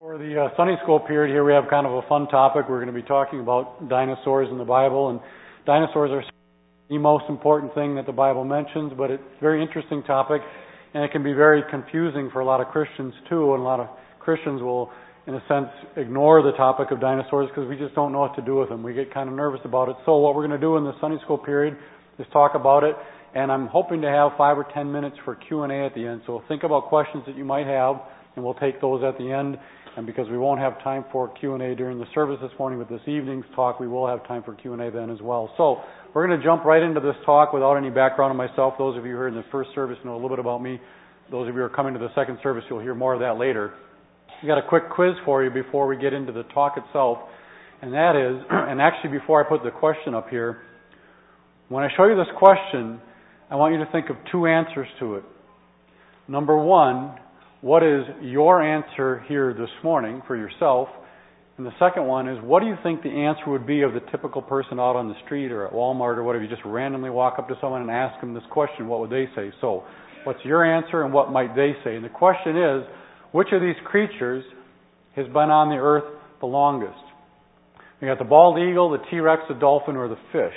For the Sunday school period here, we have kind of a fun topic. We're going to be talking about dinosaurs in the Bible, and dinosaurs are the most important thing that the Bible mentions, but it's a very interesting topic, and it can be very confusing for a lot of Christians too, and a lot of Christians will, in a sense, ignore the topic of dinosaurs because we just don't know what to do with them. We get kind of nervous about it. So what we're going to do in the Sunday school period is talk about it, and I'm hoping to have 5 or 10 minutes for Q&A at the end. So think about questions that you might have, and we'll take those at the end. And because we won't have time for Q&A during the service this morning with this evening's talk, we will have time for Q&A then as well. So we're going to jump right into this talk without any background on myself. Those of you who are in the first service know a little bit about me. Those of you who are coming to the second service, you'll hear more of that later. We've got a quick quiz for you before we get into the talk itself. And that is, and actually before I put the question up here, when I show you this question, I want you to think of 2 answers to it. Number 1, what is your answer here this morning for yourself? And the second one is, what do you think the answer would be of the typical person out on the street or at Walmart or whatever? You just randomly walk up to someone and ask them this question, what would they say? So, what's your answer and what might they say? And the question is, which of these creatures has been on the earth the longest? You got the bald eagle, the T-Rex, the dolphin, or the fish.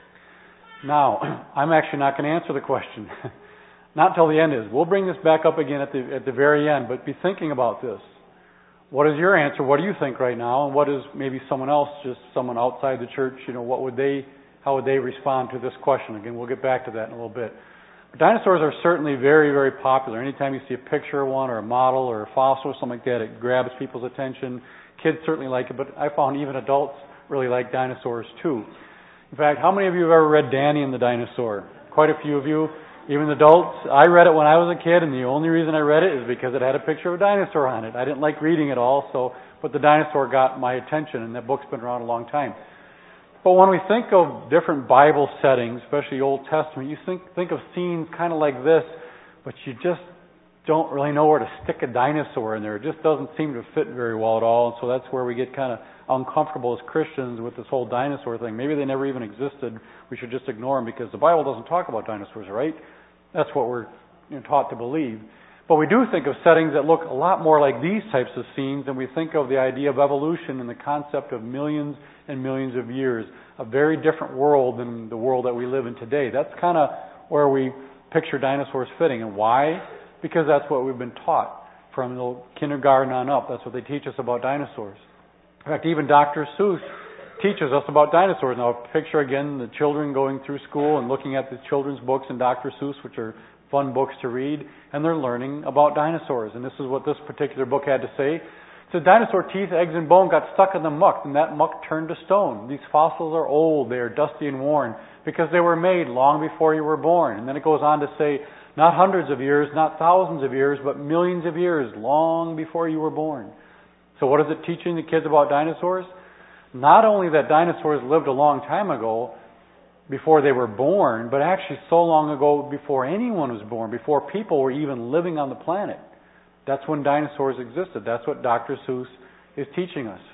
Now, I'm actually not going to answer the question. Not until the end is. We'll bring this back up again at the very end, but be thinking about this. What is your answer? What do you think right now? And what is maybe someone else, just someone outside the church, how would they respond to this question? Again, we'll get back to that in a little bit. But dinosaurs are certainly very, very popular. Anytime you see a picture of one or a model or a fossil or something like that, it grabs people's attention. Kids certainly like it, but I found even adults really like dinosaurs too. In fact, how many of you have ever read Danny and the Dinosaur? Quite a few of you. Even adults. I read it when I was a kid, and the only reason I read it is because it had a picture of a dinosaur on it. I didn't like reading it all, but the dinosaur got my attention, and that book's been around a long time. But when we think of different Bible settings, especially Old Testament, you think of scenes kind of like this, but you just don't really know where to stick a dinosaur in there. It just doesn't seem to fit very well at all, and so that's where we get kind of uncomfortable as Christians with this whole dinosaur thing. Maybe they never even existed. We should just ignore them because the Bible doesn't talk about dinosaurs, right? That's what we're taught to believe. But we do think of settings that look a lot more like these types of scenes, and we think of the idea of evolution and the concept of millions and millions of years. A very different world than the world that we live in today. That's kind of where we picture dinosaurs fitting. And why? Because that's what we've been taught from the kindergarten on up. That's what they teach us about dinosaurs. In fact, even Dr. Seuss teaches us about dinosaurs. Now, picture again the children going through school and looking at the children's books in Dr. Seuss, which are fun books to read, and they're learning about dinosaurs. And this is what this particular book had to say. It said, dinosaur teeth, eggs, and bone got stuck in the muck, and that muck turned to stone. These fossils are old, they are dusty and worn, because they were made long before you were born. And then it goes on to say, not hundreds of years, not thousands of years, but millions of years, long before you were born. So what is it teaching the kids about dinosaurs? Not only that dinosaurs lived a long time ago, before they were born, but actually so long ago before anyone was born, before people were even living on the planet. That's when dinosaurs existed. That's what Dr. Seuss is teaching us.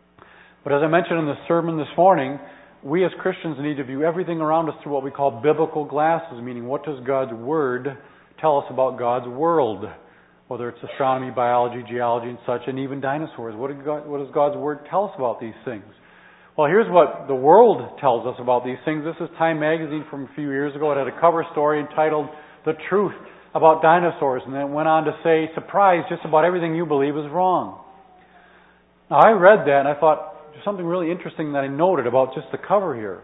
But as I mentioned in the sermon this morning, we as Christians need to view everything around us through what we call biblical glasses, meaning what does God's Word tell us about God's world? Whether it's astronomy, biology, geology, and such, and even dinosaurs. What does God's Word tell us about these things? Well, here's what the world tells us about these things. This is Time magazine from a few years ago. It had a cover story entitled, The Truth About Dinosaurs, and then it went on to say, surprise, just about everything you believe is wrong. Now, I read that, and I thought, there's something really interesting that I noted about just the cover here.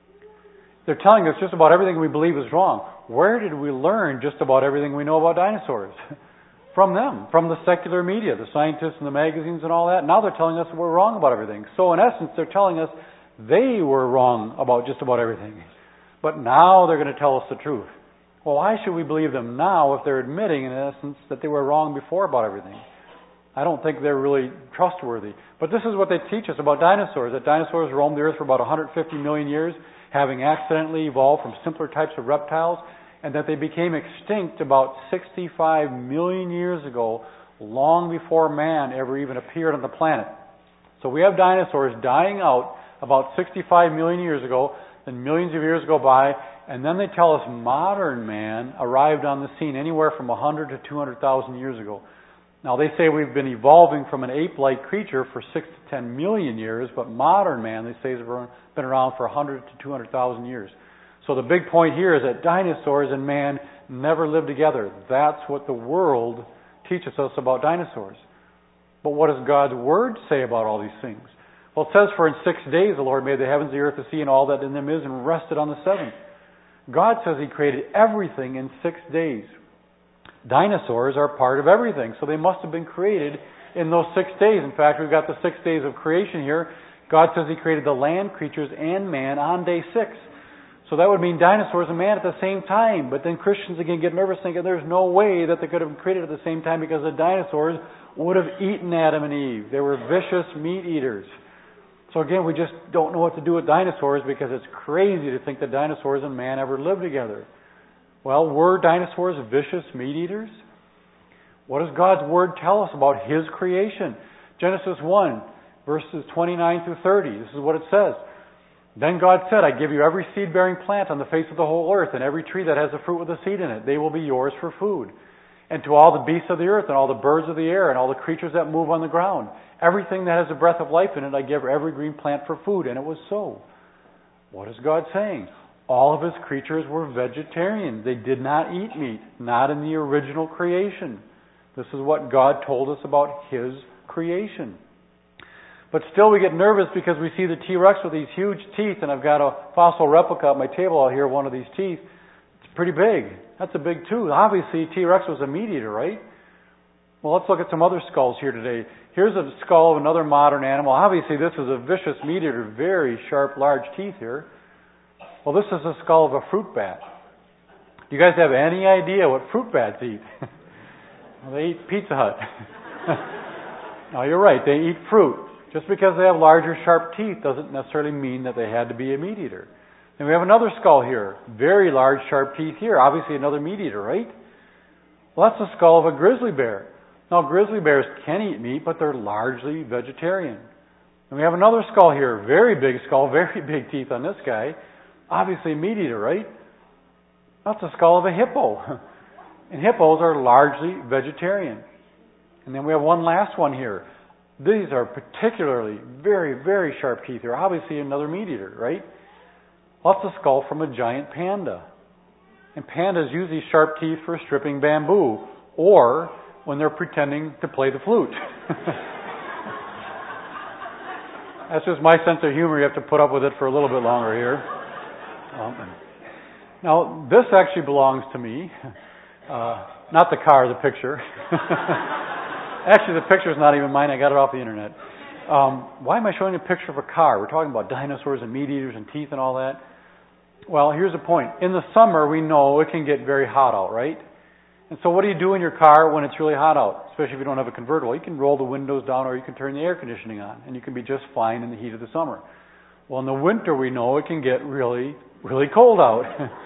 They're telling us just about everything we believe is wrong. Where did we learn just about everything we know about dinosaurs? From them, from the secular media, the scientists and the magazines and all that. Now they're telling us we're wrong about everything. So in essence, they're telling us they were wrong about just about everything. But now they're going to tell us the truth. Well, why should we believe them now if they're admitting, in essence, that they were wrong before about everything? I don't think they're really trustworthy. But this is what they teach us about dinosaurs, that dinosaurs roamed the earth for about 150 million years, having accidentally evolved from simpler types of reptiles, and that they became extinct about 65 million years ago, long before man ever even appeared on the planet. So we have dinosaurs dying out about 65 million years ago, then millions of years go by, and then they tell us modern man arrived on the scene anywhere from 100 to 200,000 years ago. Now, they say we've been evolving from an ape-like creature for 6 to 10 million years, but modern man, they say, has been around for 100 to 200,000 years. So the big point here is that dinosaurs and man never lived together. That's what the world teaches us about dinosaurs. But what does God's Word say about all these things? Well, it says, for in 6 days the Lord made the heavens, the earth, the sea, and all that in them is, and rested on the seventh. God says He created everything in 6 days. Dinosaurs are part of everything, so they must have been created in those 6 days. In fact, we've got the 6 days of creation here. God says He created the land creatures and man on day 6. So that would mean dinosaurs and man at the same time. But then Christians again get nervous thinking there's no way that they could have been created at the same time because the dinosaurs would have eaten Adam and Eve. They were vicious meat eaters. So again, we just don't know what to do with dinosaurs because it's crazy to think that dinosaurs and man ever lived together. Well, were dinosaurs vicious meat eaters? What does God's Word tell us about His creation? Genesis 1, verses 29 through 30. This is what it says. Then God said, I give you every seed-bearing plant on the face of the whole earth, and every tree that has a fruit with a seed in it. They will be yours for food. And to all the beasts of the earth, and all the birds of the air, and all the creatures that move on the ground, everything that has a breath of life in it, I give every green plant for food. And it was so. What is God saying? All of His creatures were vegetarian. They did not eat meat, not in the original creation. This is what God told us about His creation. But still we get nervous because we see the T-Rex with these huge teeth, and I've got a fossil replica at my table out here, one of these teeth. It's pretty big. That's a big tooth. Obviously, T-Rex was a meat eater, right? Well, let's look at some other skulls here today. Here's a skull of another modern animal. Obviously, this is a vicious meat eater, very sharp, large teeth here. Well, this is the skull of a fruit bat. Do you guys have any idea what fruit bats eat? Well, they eat Pizza Hut. No, you're right. They eat fruit. Just because they have larger, sharp teeth doesn't necessarily mean that they had to be a meat eater. And we have another skull here. Very large, sharp teeth here. Obviously another meat eater, right? Well, that's the skull of a grizzly bear. Now, grizzly bears can eat meat, but they're largely vegetarian. And we have another skull here. Very big skull, very big teeth on this guy. Obviously a meat eater, right? That's the skull of a hippo. And hippos are largely vegetarian. And then we have one last one here. These are particularly very, very sharp teeth here. Obviously another meat eater, right? Well, that's the skull from a giant panda. And pandas use these sharp teeth for stripping bamboo or when they're pretending to play the flute. That's just my sense of humor. You have to put up with it for a little bit longer here. Now, this actually belongs to me. Not the car, the picture. Actually, the picture's not even mine. I got it off the internet. Why am I showing a picture of a car? We're talking about dinosaurs and meat eaters and teeth and all that. Well, here's the point. In the summer, we know it can get very hot out, right? And so what do you do in your car when it's really hot out? Especially if you don't have a convertible. You can roll the windows down or you can turn the air conditioning on. And you can be just fine in the heat of the summer. Well, in the winter, we know it can get really, really cold out.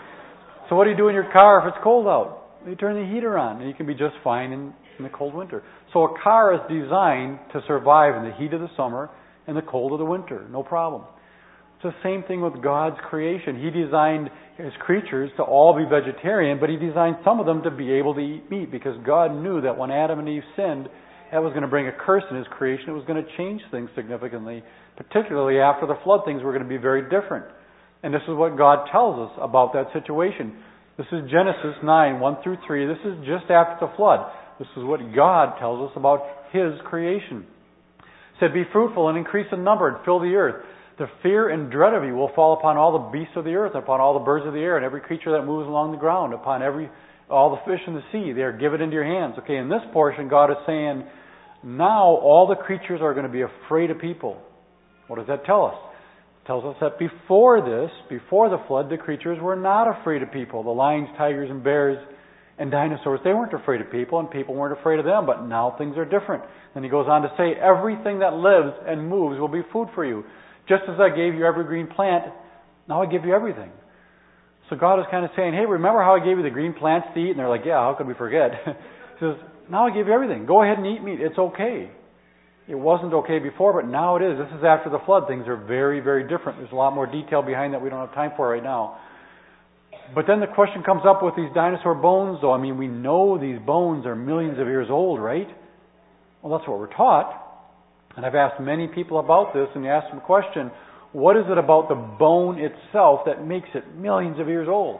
So what do you do in your car if it's cold out? You turn the heater on and you can be just fine in the cold winter. So a car is designed to survive in the heat of the summer and the cold of the winter. No problem. It's the same thing with God's creation. He designed His creatures to all be vegetarian, but He designed some of them to be able to eat meat because God knew that when Adam and Eve sinned, that was going to bring a curse in His creation. It was going to change things significantly. Particularly after the flood, things were going to be very different. And this is what God tells us about that situation. This is Genesis 9, 1 through 3. This is just after the flood. This is what God tells us about His creation. It said, be fruitful and increase in number and fill the earth. The fear and dread of you will fall upon all the beasts of the earth, upon all the birds of the air, and every creature that moves along the ground, upon all the fish in the sea. They are given into your hands. Okay, in this portion, God is saying, now all the creatures are going to be afraid of people. What does that tell us? It tells us that before the flood, the creatures were not afraid of people. The lions, tigers, and bears and dinosaurs, they weren't afraid of people, and people weren't afraid of them, but now things are different. And He goes on to say, everything that lives and moves will be food for you. Just as I gave you every green plant, now I give you everything. So God is kind of saying, hey, remember how I gave you the green plants to eat? And they're like, yeah, how could we forget? He says, now I give you everything. Go ahead and eat meat. It's okay. It wasn't okay before, but now it is. This is after the flood. Things are very, very different. There's a lot more detail behind that we don't have time for right now. But then the question comes up with these dinosaur bones, though. I mean, we know these bones are millions of years old, right? Well, that's what we're taught. And I've asked many people about this, and you ask them a question, what is it about the bone itself that makes it millions of years old?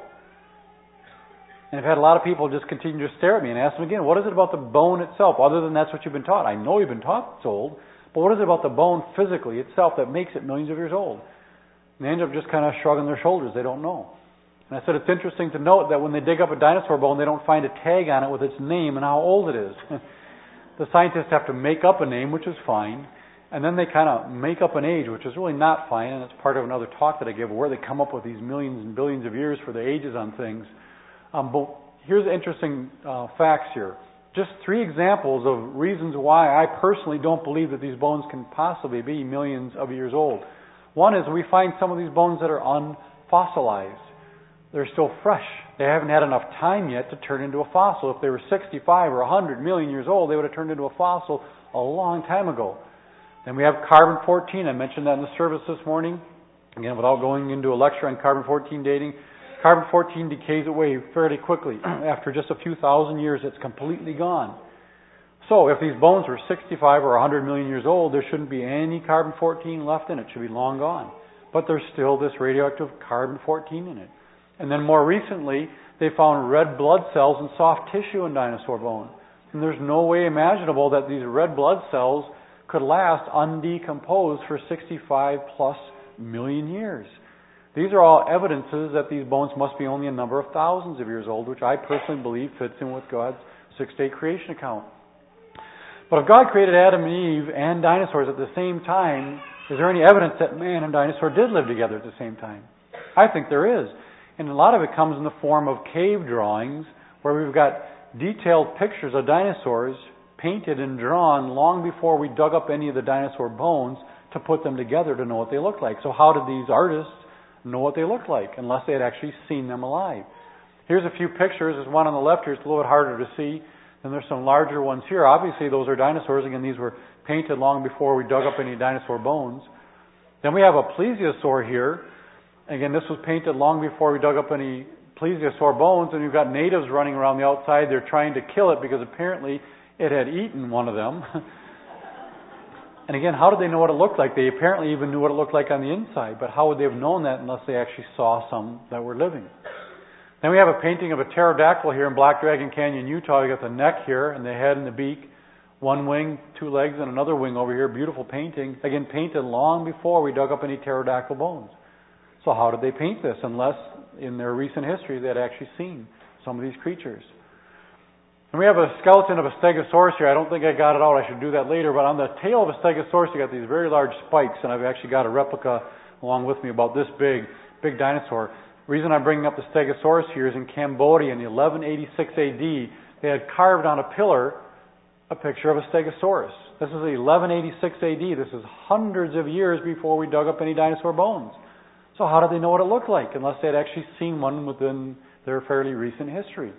And I've had a lot of people just continue to stare at me and ask them again, what is it about the bone itself, other than that's what you've been taught? I know you've been taught it's old, but what is it about the bone physically itself that makes it millions of years old? And they end up just kind of shrugging their shoulders. They don't know. And I said it's interesting to note that when they dig up a dinosaur bone, they don't find a tag on it with its name and how old it is. The scientists have to make up a name, which is fine, and then they kind of make up an age, which is really not fine, and it's part of another talk that I give where they come up with these millions and billions of years for the ages on things. But here's the interesting facts here. Just 3 examples of reasons why I personally don't believe that these bones can possibly be millions of years old. One is we find some of these bones that are unfossilized. They're still fresh. They haven't had enough time yet to turn into a fossil. If they were 65 or 100 million years old, they would have turned into a fossil a long time ago. Then we have carbon-14. I mentioned that in the service this morning. Again, without going into a lecture on carbon-14 dating, carbon-14 decays away fairly quickly. After just a few thousand years, it's completely gone. So if these bones were 65 or 100 million years old, there shouldn't be any carbon-14 left in it. It should be long gone. But there's still this radioactive carbon-14 in it. And then more recently, they found red blood cells and soft tissue in dinosaur bone. And there's no way imaginable that these red blood cells could last undecomposed for 65 plus million years. These are all evidences that these bones must be only a number of thousands of years old, which I personally believe fits in with God's 6-day creation account. But if God created Adam and Eve and dinosaurs at the same time, is there any evidence that man and dinosaur did live together at the same time? I think there is. And a lot of it comes in the form of cave drawings where we've got detailed pictures of dinosaurs painted and drawn long before we dug up any of the dinosaur bones to put them together to know what they looked like. So how did these artists know what they looked like unless they had actually seen them alive? Here's a few pictures. There's one on the left here. It's a little bit harder to see. Then there's some larger ones here. Obviously, those are dinosaurs. Again, these were painted long before we dug up any dinosaur bones. Then we have a plesiosaur here. Again, this was painted long before we dug up any plesiosaur bones, and you've got natives running around the outside. They're trying to kill it because apparently it had eaten one of them. And again, how did they know what it looked like? They apparently even knew what it looked like on the inside, but how would they have known that unless they actually saw some that were living? Then we have a painting of a pterodactyl here in Black Dragon Canyon, Utah. You got the neck here and the head and the beak, one wing, 2 legs, and another wing over here. Beautiful painting. Again, painted long before we dug up any pterodactyl bones. So how did they paint this unless in their recent history they had actually seen some of these creatures? And we have a skeleton of a stegosaurus here. I don't think I got it out. I should do that later. But on the tail of a stegosaurus, you got these very large spikes, and I've actually got a replica along with me about this big dinosaur. The reason I'm bringing up the stegosaurus here is in Cambodia in the 1186 AD, they had carved on a pillar a picture of a stegosaurus. This is 1186 AD. This is hundreds of years before we dug up any dinosaur bones. So how did they know what it looked like unless they had actually seen one within their fairly recent history?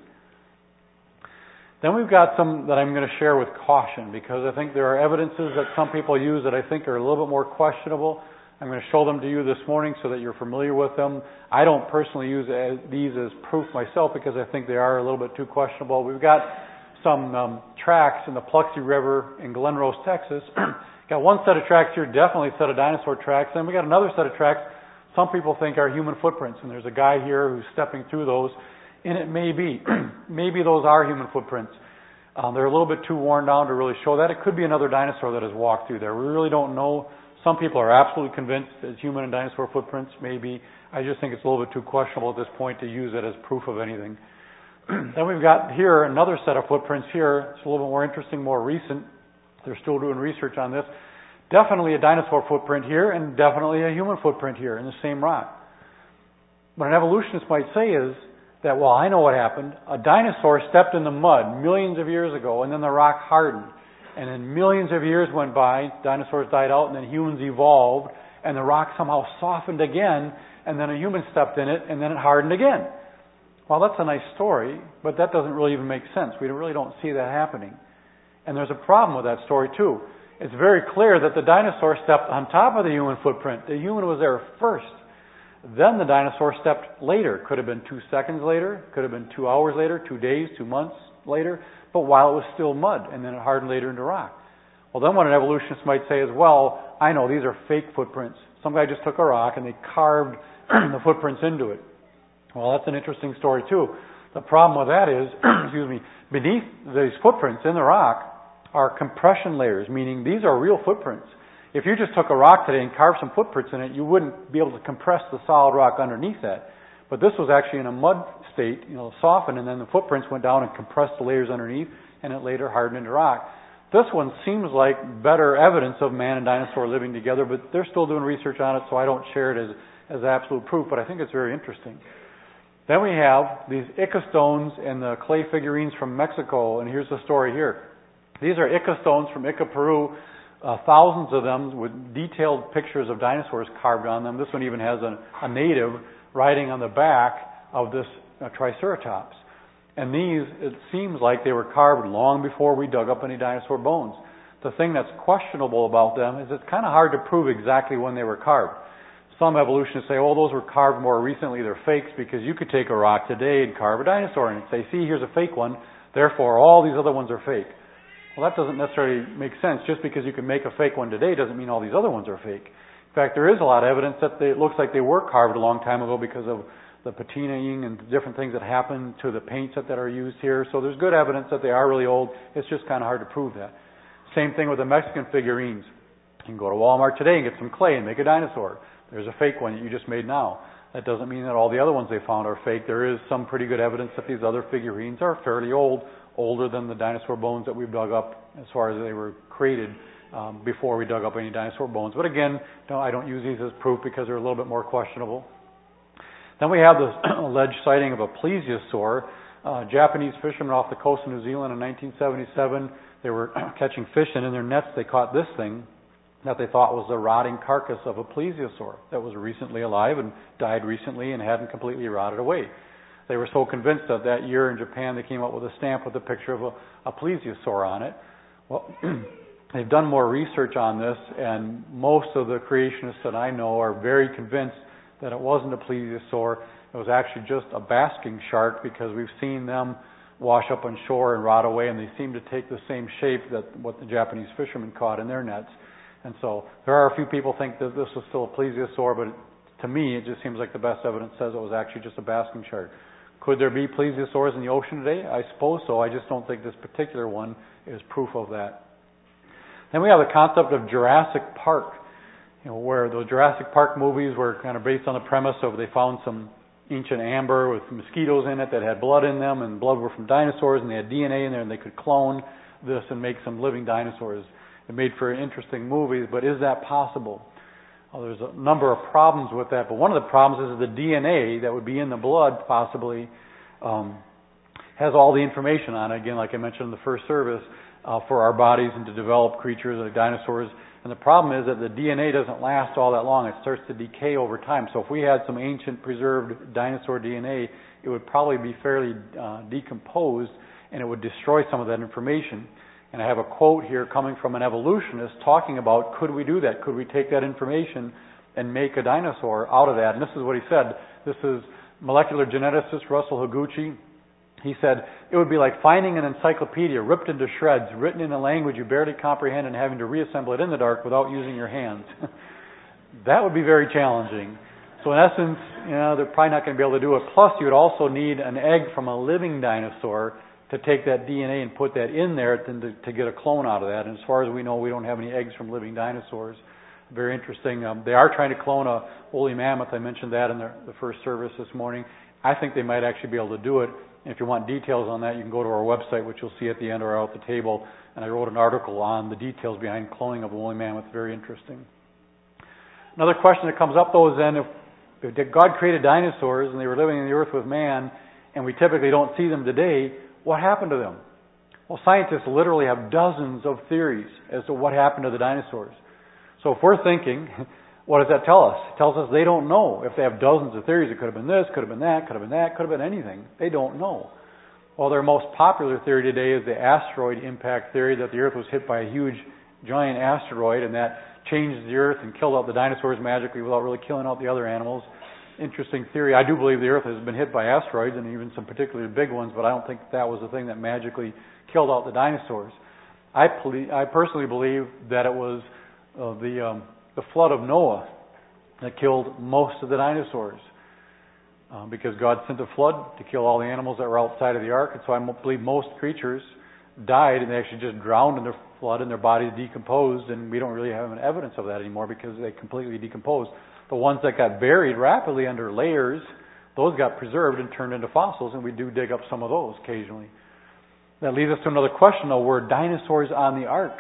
Then we've got some that I'm going to share with caution because I think there are evidences that some people use that I think are a little bit more questionable. I'm going to show them to you this morning so that you're familiar with them. I don't personally use these as proof myself because I think they are a little bit too questionable. We've got some tracks in the Paluxy River in Glen Rose, Texas. Got one set of tracks here, definitely a set of dinosaur tracks. Then we got another set of tracks some people think are human footprints, and there's a guy here who's stepping through those, and it may be. Maybe those are human footprints. They're a little bit too worn down to really show that. It could be another dinosaur that has walked through there. We really don't know. Some people are absolutely convinced it's human and dinosaur footprints. Maybe. I just think it's a little bit too questionable at this point to use it as proof of anything. Then we've got here another set of footprints here. It's a little bit more interesting, more recent. They're still doing research on this. Definitely a dinosaur footprint here and definitely a human footprint here in the same rock. What an evolutionist might say is that, well, I know what happened. A dinosaur stepped in the mud millions of years ago and then the rock hardened. And then millions of years went by, dinosaurs died out, and then humans evolved, and the rock somehow softened again, and then a human stepped in it, and then it hardened again. Well, that's a nice story, but that doesn't really even make sense. We really don't see that happening. And there's a problem with that story, too. It's very clear that the dinosaur stepped on top of the human footprint. The human was there first. Then the dinosaur stepped later. Could have been 2 seconds later. Could have been 2 hours later, 2 days, 2 months later. But while it was still mud, and then it hardened later into rock. Well, then what an evolutionist might say is, well, I know these are fake footprints. Some guy just took a rock and they carved the footprints into it. Well, that's an interesting story too. The problem with that is, beneath these footprints in the rock are compression layers, meaning these are real footprints. If you just took a rock today and carved some footprints in it, you wouldn't be able to compress the solid rock underneath that. But this was actually in a mud state, softened, and then the footprints went down and compressed the layers underneath, and it later hardened into rock. This one seems like better evidence of man and dinosaur living together, but they're still doing research on it, so I don't share it as absolute proof, but I think it's very interesting. Then we have these Ica stones and the clay figurines from Mexico, and here's the story here. These are Ica stones from Ica, Peru, thousands of them with detailed pictures of dinosaurs carved on them. This one even has a native riding on the back of this Triceratops. And these, it seems like they were carved long before we dug up any dinosaur bones. The thing that's questionable about them is it's kind of hard to prove exactly when they were carved. Some evolutionists say, oh, those were carved more recently, they're fakes, because you could take a rock today and carve a dinosaur and say, see, here's a fake one, therefore all these other ones are fake. Well, that doesn't necessarily make sense. Just because you can make a fake one today doesn't mean all these other ones are fake. In fact, there is a lot of evidence that it looks like they were carved a long time ago because of the patinaing and different things that happen to the paints that are used here. So there's good evidence that they are really old. It's just kind of hard to prove that. Same thing with the Mexican figurines. You can go to Walmart today and get some clay and make a dinosaur. There's a fake one that you just made now. That doesn't mean that all the other ones they found are fake. There is some pretty good evidence that these other figurines are fairly old, older than the dinosaur bones that we've dug up as far as they were created before we dug up any dinosaur bones. But again, I don't use these as proof because they're a little bit more questionable. Then we have this alleged sighting of a plesiosaur. Japanese fishermen off the coast of New Zealand in 1977, they were catching fish, and in their nets they caught this thing that they thought was the rotting carcass of a plesiosaur that was recently alive and died recently and hadn't completely rotted away. They were so convinced that year in Japan they came up with a stamp with a picture of a plesiosaur on it. Well, they've done more research on this, and most of the creationists that I know are very convinced that it wasn't a plesiosaur. It was actually just a basking shark, because we've seen them wash up on shore and rot away, and they seem to take the same shape that what the Japanese fishermen caught in their nets. And so there are a few people think that this was still a plesiosaur, but to me it just seems like the best evidence says it was actually just a basking shark. Could there be plesiosaurs in the ocean today? I suppose so. I just don't think this particular one is proof of that. Then we have the concept of Jurassic Park, where those Jurassic Park movies were kind of based on the premise of they found some ancient amber with mosquitoes in it that had blood in them, and blood were from dinosaurs, and they had DNA in there, and they could clone this and make some living dinosaurs. It made for interesting movies, but is that possible? Well, there's a number of problems with that, but one of the problems is the DNA that would be in the blood possibly has all the information on it, again, like I mentioned in the first service, for our bodies and to develop creatures like dinosaurs. And the problem is that the DNA doesn't last all that long. It starts to decay over time. So if we had some ancient preserved dinosaur DNA, it would probably be fairly decomposed, and it would destroy some of that information. And I have a quote here coming from an evolutionist talking about, could we do that? Could we take that information and make a dinosaur out of that? And this is what he said. This is molecular geneticist Russell Higuchi. He said, it would be like finding an encyclopedia ripped into shreds, written in a language you barely comprehend, and having to reassemble it in the dark without using your hands. That would be very challenging. So in essence, they're probably not going to be able to do it. Plus, you would also need an egg from a living dinosaur to take that DNA and put that in there to get a clone out of that. And as far as we know, we don't have any eggs from living dinosaurs. Very interesting. They are trying to clone a woolly mammoth. I mentioned that in the first service this morning. I think they might actually be able to do it. And if you want details on that, you can go to our website, which you'll see at the end or out the table. And I wrote an article on the details behind cloning of a woolly mammoth. Very interesting. Another question that comes up, though, is then if God created dinosaurs and they were living in the earth with man, and we typically don't see them today, what happened to them? Well, scientists literally have dozens of theories as to what happened to the dinosaurs. So if we're thinking, what does that tell us? It tells us they don't know. If they have dozens of theories, it could have been this, could have been that, could have been that, could have been anything. They don't know. Well, their most popular theory today is the asteroid impact theory, that the Earth was hit by a huge, giant asteroid, and that changed the Earth and killed out the dinosaurs magically without really killing out the other animals. Interesting theory. I do believe the Earth has been hit by asteroids, and even some particularly big ones, but I don't think that was the thing that magically killed out the dinosaurs. I personally believe that it was the flood of Noah that killed most of the dinosaurs. Because God sent a flood to kill all the animals that were outside of the ark. And so I believe most creatures died and they actually just drowned in the flood and their bodies decomposed, and we don't really have any evidence of that anymore because they completely decomposed. The ones that got buried rapidly under layers, those got preserved and turned into fossils, and we do dig up some of those occasionally. That leads us to another question, though. Were dinosaurs on the ark?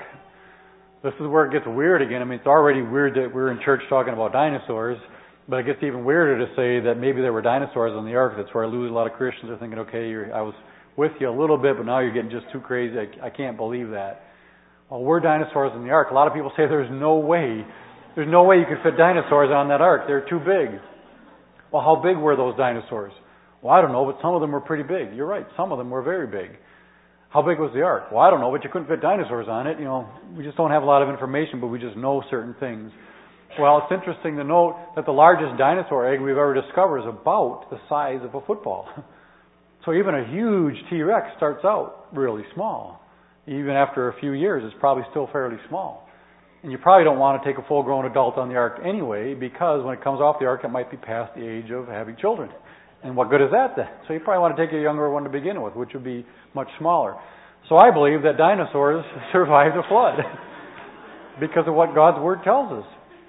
This is where it gets weird again. I mean, it's already weird that we're in church talking about dinosaurs, but it gets even weirder to say that maybe there were dinosaurs on the ark. That's where I lose a lot of Christians are thinking, okay, I was with you a little bit, but now you're getting just too crazy. I can't believe that. Well, were dinosaurs in the ark? A lot of people say there's no way. There's no way you could fit dinosaurs on that ark. They're too big. Well, how big were those dinosaurs? Well, I don't know, but some of them were pretty big. You're right. Some of them were very big. How big was the ark? Well, I don't know, but you couldn't fit dinosaurs on it. We just don't have a lot of information, but we just know certain things. Well, it's interesting to note that the largest dinosaur egg we've ever discovered is about the size of a football. So even a huge T-Rex starts out really small. Even after a few years, it's probably still fairly small. And you probably don't want to take a full-grown adult on the ark anyway, because when it comes off the ark, it might be past the age of having children. And what good is that then? So you probably want to take a younger one to begin with, which would be much smaller. So I believe that dinosaurs survived the flood because of what God's Word tells us.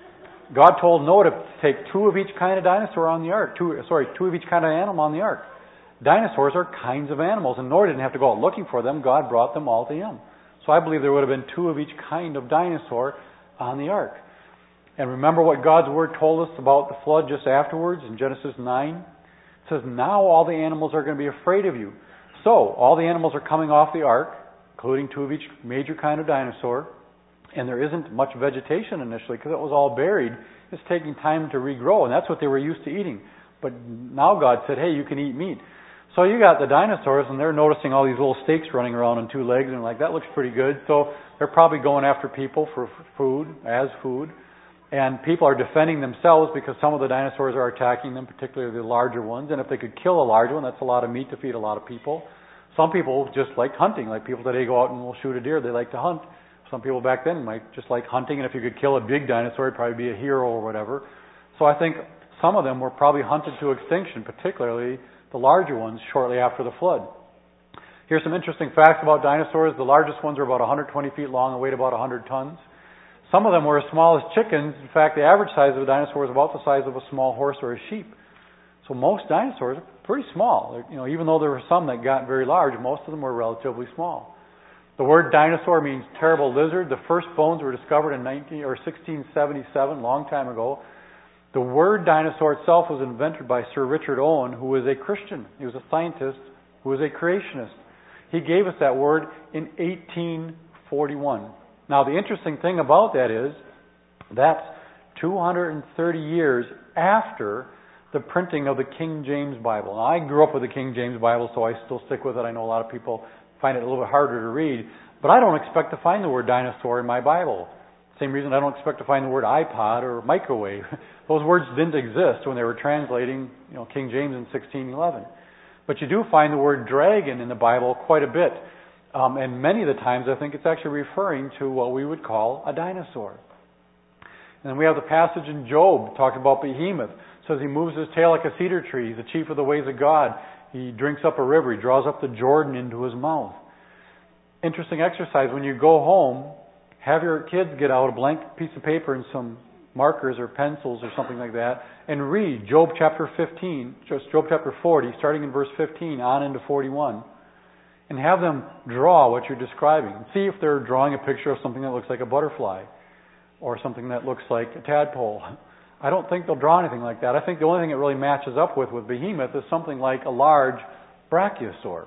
God told Noah to take 2 of each kind of dinosaur on the ark. 2 of each kind of animal on the ark. Dinosaurs are kinds of animals, and Noah didn't have to go out looking for them. God brought them all to him. So I believe there would have been 2 of each kind of dinosaur on the ark. And remember what God's Word told us about the flood just afterwards in Genesis 9? It says, now all the animals are going to be afraid of you. So, all the animals are coming off the ark, including 2 of each major kind of dinosaur, and there isn't much vegetation initially because it was all buried. It's taking time to regrow, and that's what they were used to eating. But now God said, hey, you can eat meat. So you got the dinosaurs, and they're noticing all these little snakes running around on 2 legs, and like, that looks pretty good. So they're probably going after people for food, as food. And people are defending themselves because some of the dinosaurs are attacking them, particularly the larger ones. And if they could kill a large one, that's a lot of meat to feed a lot of people. Some people just like hunting. Like people today go out and will shoot a deer. They like to hunt. Some people back then might just like hunting. And if you could kill a big dinosaur, it'd probably be a hero or whatever. So I think some of them were probably hunted to extinction, particularly the larger ones, shortly after the flood. Here's some interesting facts about dinosaurs. The largest ones are about 120 feet long and weighed about 100 tons. Some of them were as small as chickens. In fact, the average size of a dinosaur was about the size of a small horse or a sheep. So most dinosaurs are pretty small. Even though there were some that got very large, most of them were relatively small. The word dinosaur means terrible lizard. The first bones were discovered in 1677, long time ago. The word dinosaur itself was invented by Sir Richard Owen, who was a Christian. He was a scientist who was a creationist. He gave us that word in 1841. Now, the interesting thing about that is that's 230 years after the printing of the King James Bible. Now, I grew up with the King James Bible, so I still stick with it. I know a lot of people find it a little bit harder to read, but I don't expect to find the word dinosaur in my Bible. Same reason I don't expect to find the word iPod or microwave. Those words didn't exist when they were translating, King James in 1611. But you do find the word dragon in the Bible quite a bit. And many of the times I think it's actually referring to what we would call a dinosaur. And then we have the passage in Job talking about Behemoth. It says he moves his tail like a cedar tree. He's the chief of the ways of God. He drinks up a river. He draws up the Jordan into his mouth. Interesting exercise. When you go home, have your kids get out a blank piece of paper and some markers or pencils or something like that and read Job chapter 40, starting in verse 15 on into 41. And have them draw what you're describing. See if they're drawing a picture of something that looks like a butterfly or something that looks like a tadpole. I don't think they'll draw anything like that. I think the only thing it really matches up with Behemoth is something like a large brachiosaur.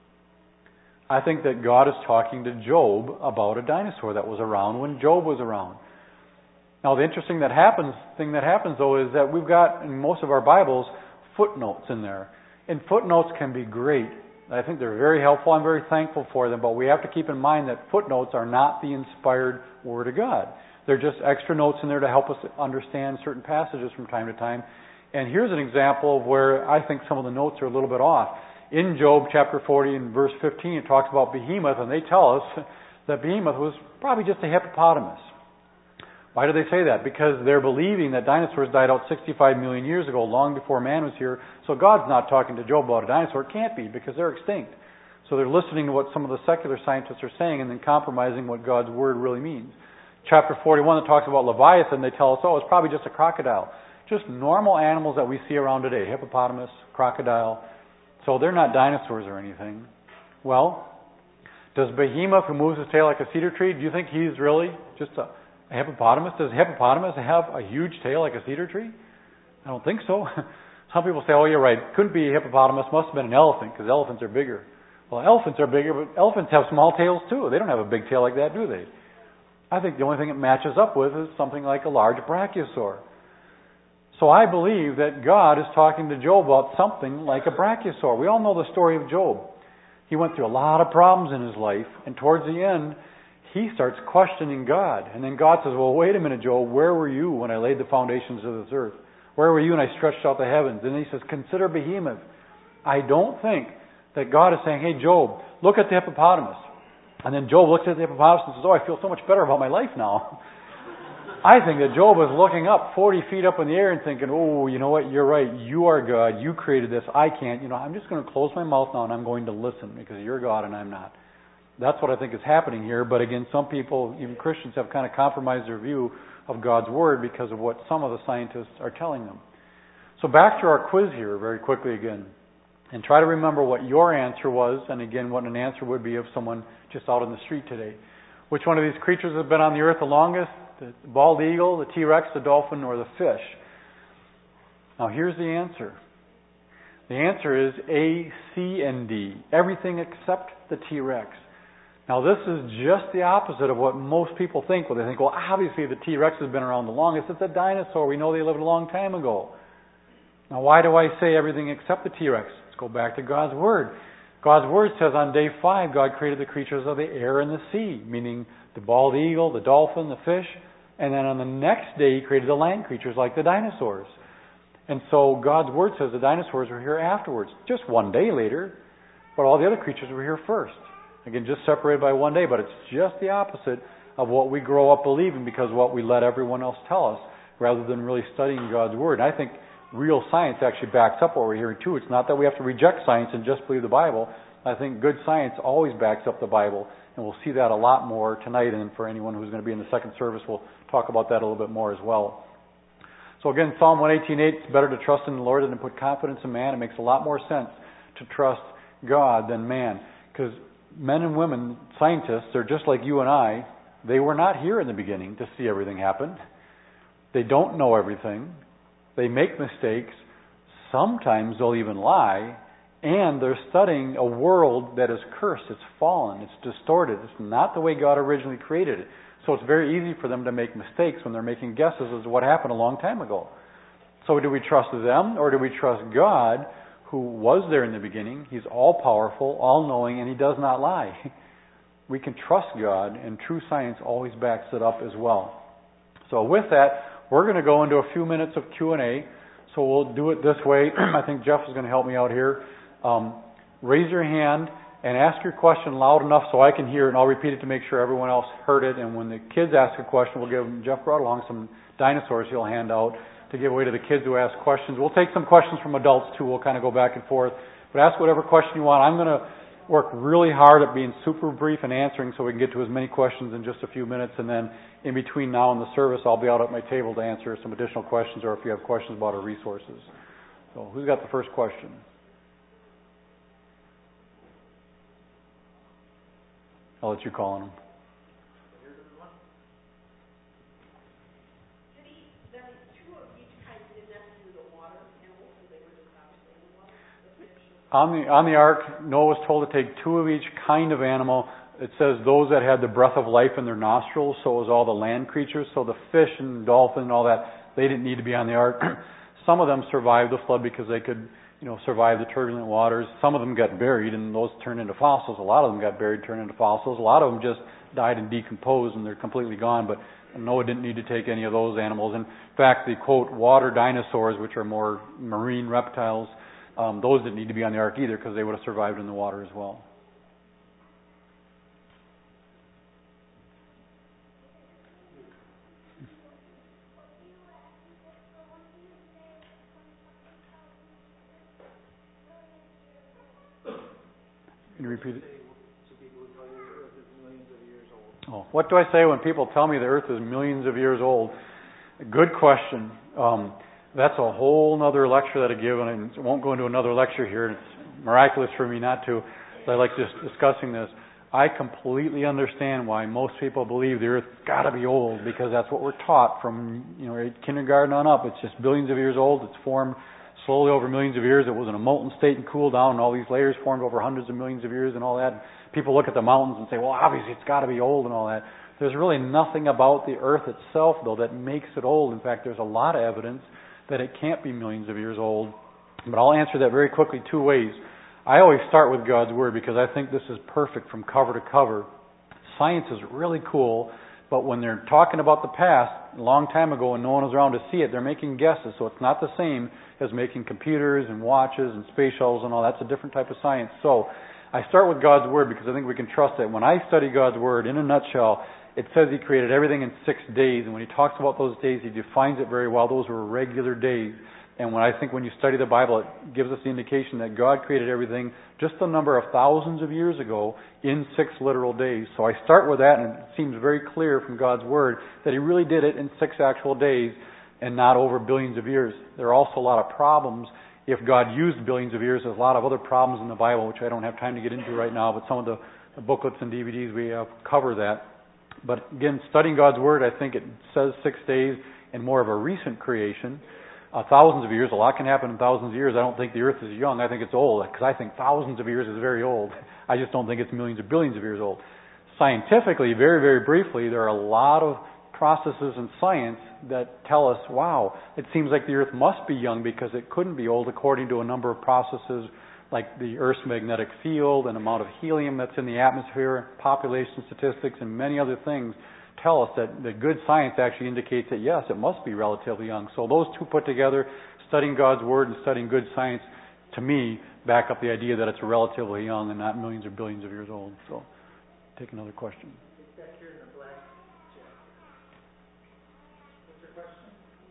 I think that God is talking to Job about a dinosaur that was around when Job was around. Now, the interesting thing that happens though is that we've got in most of our Bibles footnotes in there. And footnotes can be great. I think they're very helpful. I'm very thankful for them. But we have to keep in mind that footnotes are not the inspired Word of God. They're just extra notes in there to help us understand certain passages from time to time. And here's an example of where I think some of the notes are a little bit off. In Job chapter 40 and verse 15, it talks about Behemoth, and they tell us that Behemoth was probably just a hippopotamus. Why do they say that? Because they're believing that dinosaurs died out 65 million years ago, long before man was here. So God's not talking to Job about a dinosaur. It can't be, because they're extinct. So they're listening to what some of the secular scientists are saying and then compromising what God's Word really means. Chapter 41 that talks about Leviathan, they tell us, oh, it's probably just a crocodile. Just normal animals that we see around today. Hippopotamus, crocodile. So they're not dinosaurs or anything. Well, does Behemoth, who moves his tail like a cedar tree, do you think he's really just a hippopotamus? Does a hippopotamus have a huge tail like a cedar tree? I don't think so. Some people say, oh, you're right. Couldn't be a hippopotamus. Must have been an elephant, because elephants are bigger. Well, elephants are bigger, but elephants have small tails too. They don't have a big tail like that, do they? I think the only thing it matches up with is something like a large brachiosaur. So I believe that God is talking to Job about something like a brachiosaur. We all know the story of Job. He went through a lot of problems in his life, and towards the end, he starts questioning God. And then God says, well, wait a minute, Job, where were you when I laid the foundations of this earth? Where were you when I stretched out the heavens? And then he says, consider Behemoth. I don't think that God is saying, hey, Job, look at the hippopotamus. And then Job looks at the hippopotamus and says, oh, I feel so much better about my life now. I think that Job was looking up 40 feet up in the air and thinking, oh, you know what, you're right. You are God. You created this. I can't. I'm just going to close my mouth now and I'm going to listen because you're God and I'm not. That's what I think is happening here. But again, some people, even Christians, have kind of compromised their view of God's Word because of what some of the scientists are telling them. So back to our quiz here very quickly again. And try to remember what your answer was, and again, what an answer would be of someone just out on the street today. Which one of these creatures has been on the earth the longest? The bald eagle, the T-Rex, the dolphin, or the fish? Now here's the answer. The answer is A, C, and D. Everything except the T-Rex. Now this is just the opposite of what most people think. Well, they think, well, obviously the T-Rex has been around the longest. It's a dinosaur. We know they lived a long time ago. Now why do I say everything except the T-Rex? Let's go back to God's Word. God's Word says on day 5, God created the creatures of the air and the sea, meaning the bald eagle, the dolphin, the fish, and then on the next day He created the land creatures like the dinosaurs. And so God's Word says the dinosaurs were here afterwards, just one day later, but all the other creatures were here first. Again, just separated by one day, but it's just the opposite of what we grow up believing because of what we let everyone else tell us, rather than really studying God's Word. And I think real science actually backs up what we're hearing too. It's not that we have to reject science and just believe the Bible. I think good science always backs up the Bible, and we'll see that a lot more tonight. And for anyone who's going to be in the second service, we'll talk about that a little bit more as well. So again, Psalm 118:8, it's better to trust in the Lord than to put confidence in man. It makes a lot more sense to trust God than man, because men and women, scientists, are just like you and I. They were not here in the beginning to see everything happen. They don't know everything. They make mistakes. Sometimes they'll even lie. And they're studying a world that is cursed. It's fallen. It's distorted. It's not the way God originally created it. So it's very easy for them to make mistakes when they're making guesses as to what happened a long time ago. So do we trust them, or do we trust God, who was there in the beginning? He's all-powerful, all-knowing, and He does not lie. We can trust God, and true science always backs it up as well. So with that, we're going to go into a few minutes of Q&A. So we'll do it this way. I think Jeff is going to help me out here. Raise your hand and ask your question loud enough so I can hear it, and I'll repeat it to make sure everyone else heard it. And when the kids ask a question, we'll give Jeff brought along some dinosaurs he'll hand out to give away to the kids who ask questions. We'll take some questions from adults too. We'll kind of go back and forth. But ask whatever question you want. I'm going to work really hard at being super brief and answering so we can get to as many questions in just a few minutes. And then in between now and the service, I'll be out at my table to answer some additional questions, or if you have questions about our resources. So who's got the first question? I'll let you call on them. On the ark, Noah was told to take 2 of each kind of animal. It says those that had the breath of life in their nostrils, so it was all the land creatures. So the fish and dolphin and all that, they didn't need to be on the ark. Some of them survived the flood because they could, survive the turbulent waters. Some of them got buried, and those turned into fossils. A lot of them got buried, turned into fossils. A lot of them just died and decomposed, and they're completely gone. But Noah didn't need to take any of those animals. In fact, the, quote, water dinosaurs, which are more marine reptiles, those didn't need to be on the ark either because they would have survived in the water as well. you repeat it? Oh, what do I say when people tell me the earth is millions of years old? Good question. That's a whole other lecture that I give, and I won't go into another lecture here. It's miraculous for me not to. But I like just discussing this. I completely understand why most people believe the earth's got to be old, because that's what we're taught from kindergarten on up. It's just billions of years old. It's formed slowly over millions of years. It was in a molten state and cooled down, and all these layers formed over hundreds of millions of years and all that. People look at the mountains and say, well, obviously it's got to be old and all that. There's really nothing about the earth itself, though, that makes it old. In fact, there's a lot of evidence that it can't be millions of years old. But I'll answer that very quickly two ways. I always start with God's Word because I think this is perfect from cover to cover. Science is really cool, but when they're talking about the past, a long time ago when no one was around to see it, they're making guesses. So it's not the same as making computers and watches and space shuttles and all. That's a different type of science. So I start with God's Word because I think we can trust it. When I study God's Word, in a nutshell, it says He created everything in 6 days. And when He talks about those days, He defines it very well. Those were regular days. And when you study the Bible, it gives us the indication that God created everything just a number of thousands of years ago in 6 literal days. So I start with that, and it seems very clear from God's Word that He really did it in 6 actual days and not over billions of years. There are also a lot of problems. If God used billions of years, there's a lot of other problems in the Bible, which I don't have time to get into right now, but some of the booklets and DVDs we have cover that. But again, studying God's Word, I think it says 6 days and more of a recent creation. Thousands of years, a lot can happen in thousands of years. I don't think the earth is young. I think it's old, because I think thousands of years is very old. I just don't think it's millions or billions of years old. Scientifically, very, very briefly, there are a lot of processes in science that tell us, wow, it seems like the earth must be young because it couldn't be old according to a number of processes like the Earth's magnetic field and amount of helium that's in the atmosphere, population statistics, and many other things tell us that the good science actually indicates that, yes, it must be relatively young. So those two put together, studying God's Word and studying good science, to me, back up the idea that it's relatively young and not millions or billions of years old. So, take another question. Back here in the black chair. What's your question?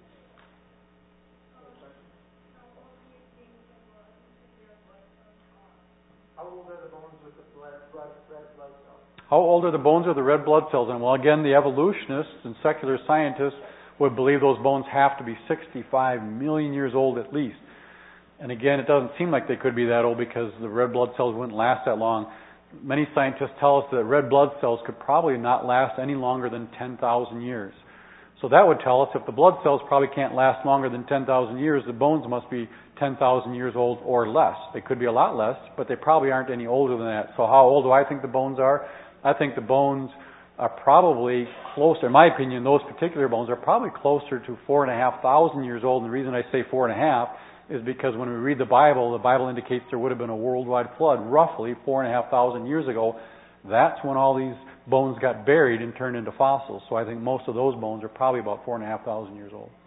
How old are the bones with the red blood cells? How old are the bones of the red blood cells? And well, again, the evolutionists and secular scientists would believe those bones have to be 65 million years old at least. And again, it doesn't seem like they could be that old because the red blood cells wouldn't last that long. Many scientists tell us that red blood cells could probably not last any longer than 10,000 years. So that would tell us if the blood cells probably can't last longer than 10,000 years, the bones must be 10,000 years old or less. They could be a lot less, but they probably aren't any older than that. So how old do I think the bones are? I think the bones are probably closer, in my opinion, those particular bones are probably closer to 4,500 years old. And the reason I say 4.5 is because when we read the Bible indicates there would have been a worldwide flood roughly 4,500 years ago. That's when all these bones got buried and turned into fossils. So I think most of those bones are probably about 4,500 years old.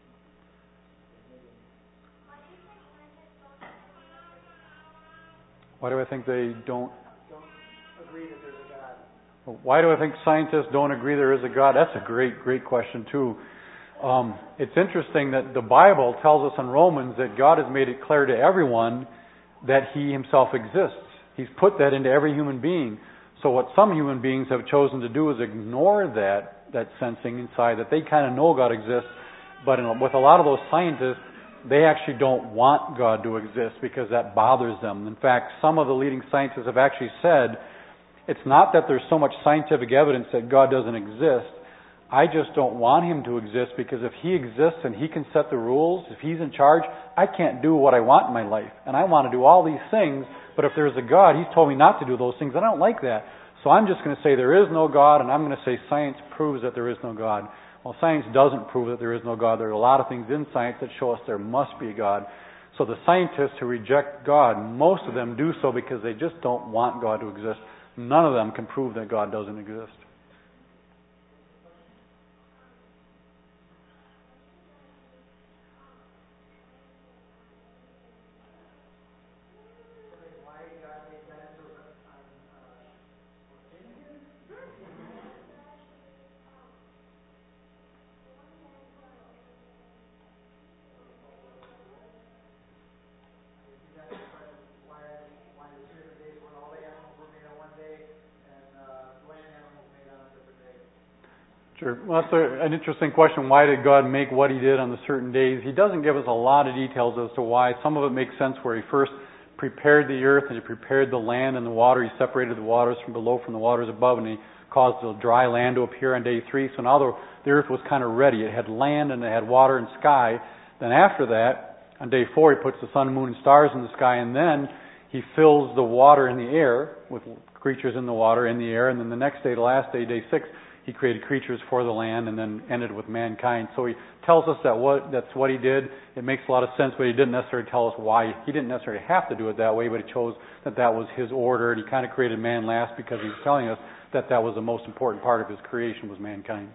Why do I think they don't agree that there's a God? Why do I think scientists don't agree there is a God? That's a great question too. It's interesting that the Bible tells us in Romans that God has made it clear to everyone that He Himself exists. He's put that into every human being. So what some human beings have chosen to do is ignore that sensing inside, that they kind of know God exists. But with a lot of those scientists, they actually don't want God to exist because that bothers them. In fact, some of the leading scientists have actually said, it's not that there's so much scientific evidence that God doesn't exist. I just don't want Him to exist because if He exists and He can set the rules, if He's in charge, I can't do what I want in my life. And I want to do all these things, but if there's a God, He's told me not to do those things. I don't like that. So I'm just going to say there is no God, and I'm going to say science proves that there is no God. Well, science doesn't prove that there is no God. There are a lot of things in science that show us there must be a God. So the scientists who reject God, most of them do so because they just don't want God to exist. None of them can prove that God doesn't exist. Sure. Well, that's an interesting question. Why did God make what He did on the certain days? He doesn't give us a lot of details as to why. Some of it makes sense where He first prepared the earth and He prepared the land and the water. He separated the waters from below from the waters above, and He caused the dry land to appear on day 3. So now the earth was kind of ready. It had land and it had water and sky. Then after that, on day 4, He puts the sun, moon, and stars in the sky, and then He fills the water in the air with creatures in the water, in the air, and then the next day, the last day, day 6, He created creatures for the land and then ended with mankind. So He tells us that's what He did. It makes a lot of sense, but He didn't necessarily tell us why. He didn't necessarily have to do it that way, but He chose that was His order, and He kind of created man last because He was telling us that was the most important part of His creation, was mankind.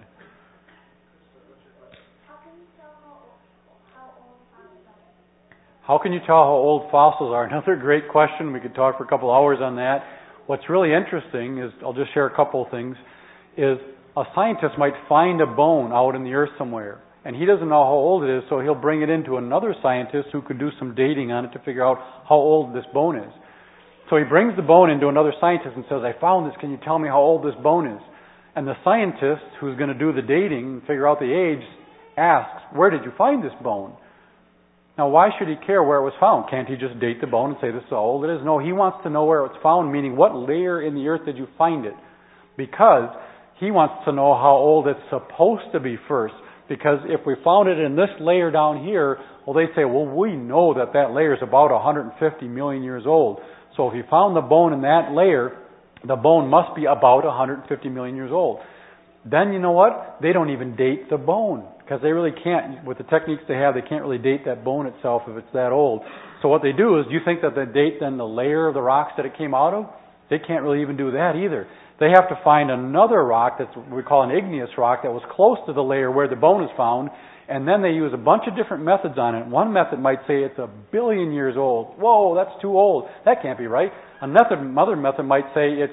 How can you tell how old fossils are? Another great question. We could talk for a couple hours on that. What's really interesting is, I'll just share a couple of things, is a scientist might find a bone out in the earth somewhere, and he doesn't know how old it is, so he'll bring it into another scientist who could do some dating on it to figure out how old this bone is. So he brings the bone into another scientist and says, I found this, can you tell me how old this bone is? And the scientist who's going to do the dating and figure out the age asks, where did you find this bone? Now, why should he care where it was found? Can't he just date the bone and say this is how old it is? No, he wants to know where it was found, meaning what layer in the earth did you find it? Because he wants to know how old it's supposed to be first. Because if we found it in this layer down here, well, they say, well, we know that layer is about 150 million years old. So if you found the bone in that layer, the bone must be about 150 million years old. Then you know what? They don't even date the bone. Because they really can't, with the techniques they have, they can't really date that bone itself if it's that old. So what they do is, you think that they date then the layer of the rocks that it came out of? They can't really even do that either. They have to find another rock that's what we call an igneous rock that was close to the layer where the bone is found, and then they use a bunch of different methods on it. One method might say it's 1 billion years old. Whoa, that's too old. That can't be right. Another method might say it's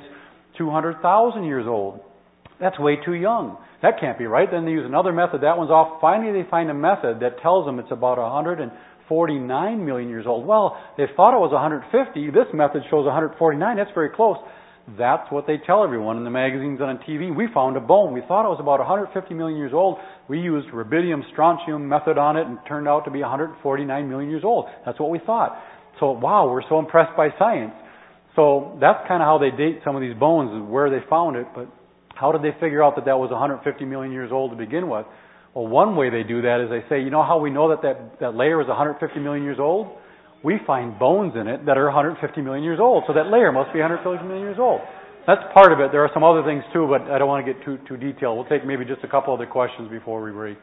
200,000 years old. That's way too young. That can't be right. Then they use another method. That one's off. Finally, they find a method that tells them it's about 149 million years old. Well, they thought it was 150. This method shows 149. That's very close. That's what they tell everyone in the magazines and on TV. We found a bone. We thought it was about 150 million years old. We used rubidium strontium method on it, and it turned out to be 149 million years old. That's what we thought. So, wow, we're so impressed by science. So that's kind of how they date some of these bones, and where they found it. But how did they figure out that was 150 million years old to begin with? Well, one way they do that is they say, you know how we know that layer is 150 million years old? We find bones in it that are 150 million years old. So that layer must be 150 million years old. That's part of it. There are some other things too, but I don't want to get too detailed. We'll take maybe just a couple other questions before we break.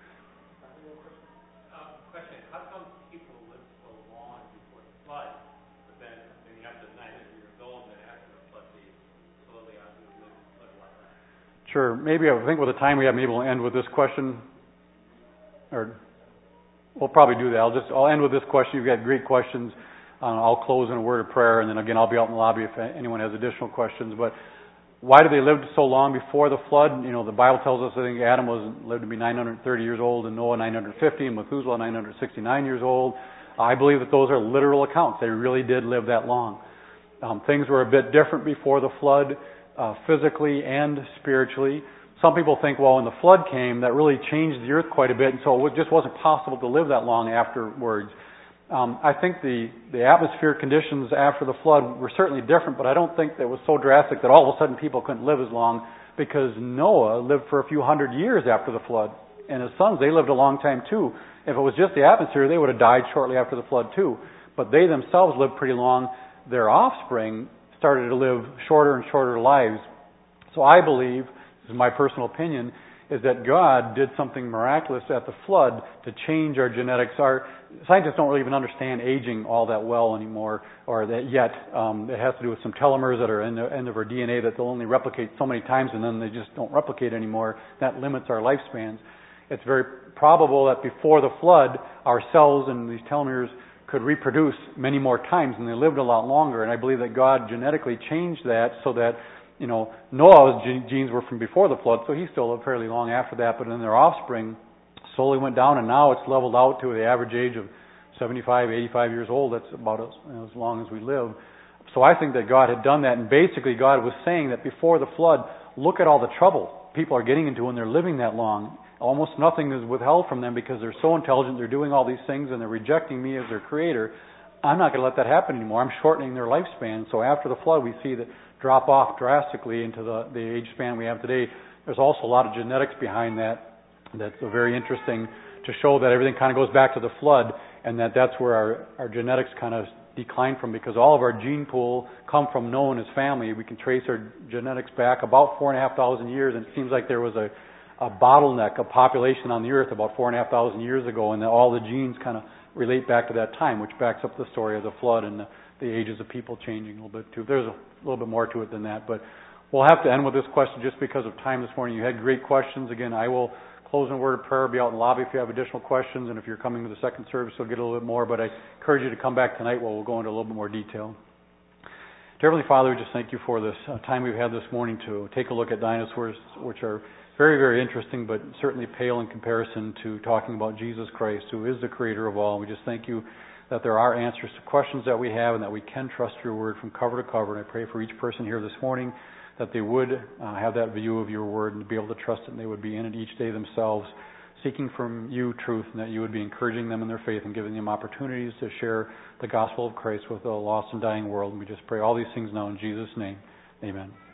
Question, how come people live so long before the flood, but then you have to 900 years old, and then after the flood, they slowly live a lot less? Sure. Maybe I think with the time we have, maybe we'll end with this question. Or we'll probably do that. I'll end with this question. You've got great questions. I'll close in a word of prayer, and then again, I'll be out in the lobby if anyone has additional questions. But why did they live so long before the flood? You know, the Bible tells us, I think Adam lived to be 930 years old, and Noah 950, and Methuselah 969 years old. I believe that those are literal accounts. They really did live that long. Things were a bit different before the flood, physically and spiritually. Some people think, well, when the flood came, that really changed the earth quite a bit, and so it just wasn't possible to live that long afterwards. I think the atmospheric conditions after the flood were certainly different, but I don't think that it was so drastic that all of a sudden people couldn't live as long, because Noah lived for a few hundred years after the flood, and his sons, they lived a long time too. If it was just the atmosphere, they would have died shortly after the flood too. But they themselves lived pretty long. Their offspring started to live shorter and shorter lives. So I believe, this is my personal opinion, is that God did something miraculous at the flood to change our genetics. Our scientists don't really even understand aging all that well anymore, or that yet. It has to do with some telomeres that are in the end of our DNA that they'll only replicate so many times, and then they just don't replicate anymore. That limits our lifespans. It's very probable that before the flood, our cells and these telomeres could reproduce many more times, and they lived a lot longer. And I believe that God genetically changed that so that, you know, Noah's genes were from before the flood, so he still lived fairly long after that, but then their offspring slowly went down, and now it's leveled out to the average age of 75, 85 years old. That's about as long as we live. So I think that God had done that, and basically God was saying that before the flood, look at all the trouble people are getting into when they're living that long. Almost nothing is withheld from them because they're so intelligent, they're doing all these things, and they're rejecting me as their creator. I'm not going to let that happen anymore. I'm shortening their lifespan. So after the flood, we see that drop off drastically into the age span we have today. There's also a lot of genetics behind that. That's very interesting to show that everything kind of goes back to the flood, and that's where our genetics kind of decline from, because all of our gene pool come from Noah and his family. We can trace our genetics back about 4,500 years, and it seems like there was a bottleneck of population on the earth about 4,500 years ago, and that all the genes kind of relate back to that time, which backs up the story of the flood and the ages of people changing a little bit too. There's a little bit more to it than that, but we'll have to end with this question just because of time this morning. You had great questions. Again, I will close in a word of prayer, be out in the lobby if you have additional questions, and if you're coming to the second service, you'll get a little bit more, but I encourage you to come back tonight where we'll go into a little bit more detail. Dear Heavenly Father, we just thank you for this time we've had this morning to take a look at dinosaurs, which are very, very interesting, but certainly pale in comparison to talking about Jesus Christ, who is the creator of all. We just thank you that there are answers to questions that we have and that we can trust your word from cover to cover. And I pray for each person here this morning that they would have that view of your word and be able to trust it, and they would be in it each day themselves, seeking from you truth, and that you would be encouraging them in their faith and giving them opportunities to share the gospel of Christ with a lost and dying world. And we just pray all these things now in Jesus' name. Amen.